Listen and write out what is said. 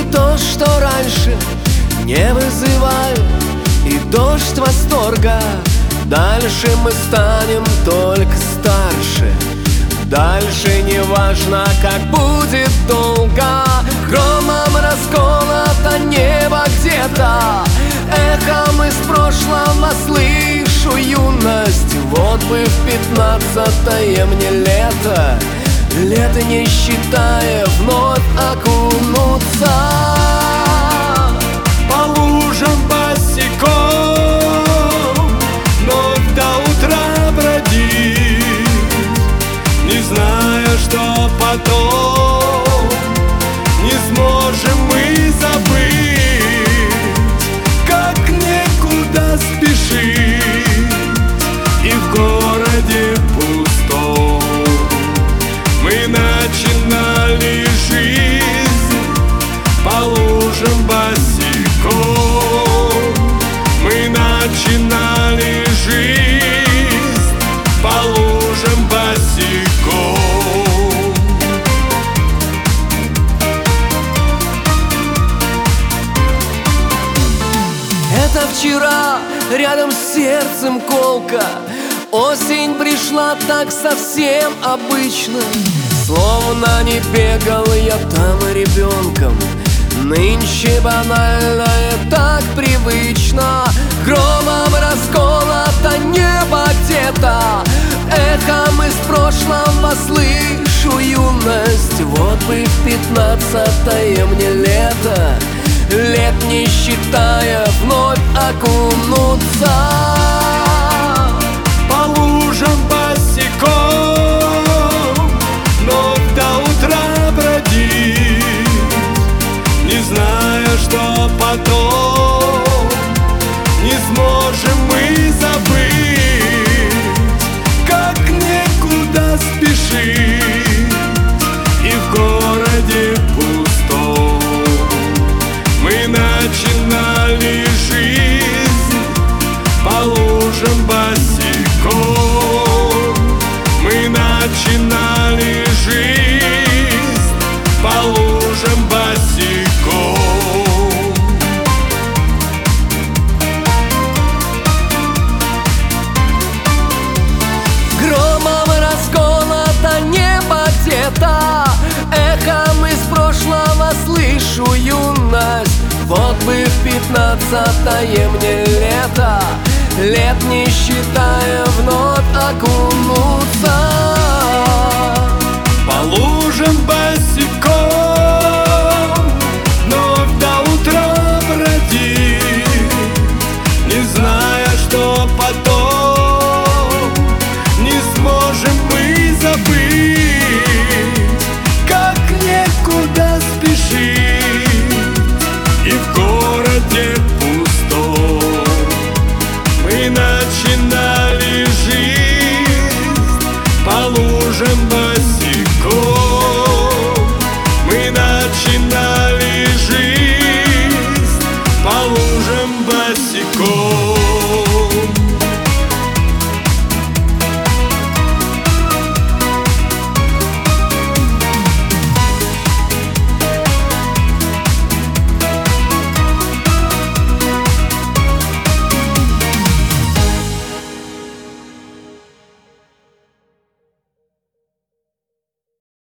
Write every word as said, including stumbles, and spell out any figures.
то, что раньше не вызывают, и дождь восторга. Дальше мы станем только старше. Дальше не важно, как будет долго. Громом расколото небо где-то, эхом из прошлого слышу юность. Вот бы в пятнадцатое мне лето, лето не считая, вновь окунуться по лужам босиком, вновь до утра бродить, не зная, что потом не сможем мы забыть. Как некуда спешить, и в городе пустом мы начинали жизнь по лужам босиком. Мы начинали жизнь по лужам босиком. Это вчера рядом с сердцем колка. Осень пришла так совсем обычно, словно не бегал я там ребенком. Нынче банальное так привычно. Громом расколото небо где-то, эхом из прошлого слышу юность. Вот бы в пятнадцатое мне лето, лет не считая, вновь окунуться по лужам босиком, вновь до утра бродить, не зная, что потом не сможем мы забыть. Как некуда спешить, и в городе пустом мы начинали жизнь по лужам босиком. Мы начинали жизнь по лужам босиком. Громом расколото небо где-то, эхом из прошлого слышу юность. Вот бы в пятнадцатое мне лето, лет не считая, вновь окунуться